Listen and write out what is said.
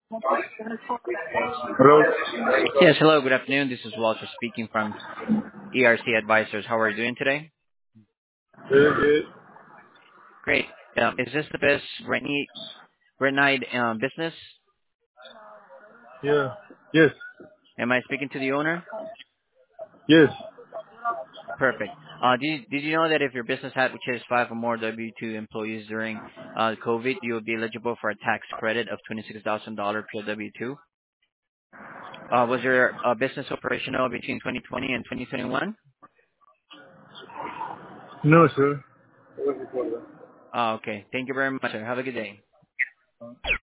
Hello. Yes, hello, good afternoon. This is Walter speaking from ERC Advisors. How are you doing today? Good, good. Great. Is this the best Renide business? Yeah. Yes. Am I speaking to the owner? Yes. Perfect. Did you know that if your business had, which is 5 or more W-2 employees during COVID, you would be eligible for a tax credit of $26,000 per W-2? Was your business operational between 2020 and 2021? No, sir. Okay. Thank you very much, sir. Have a good day.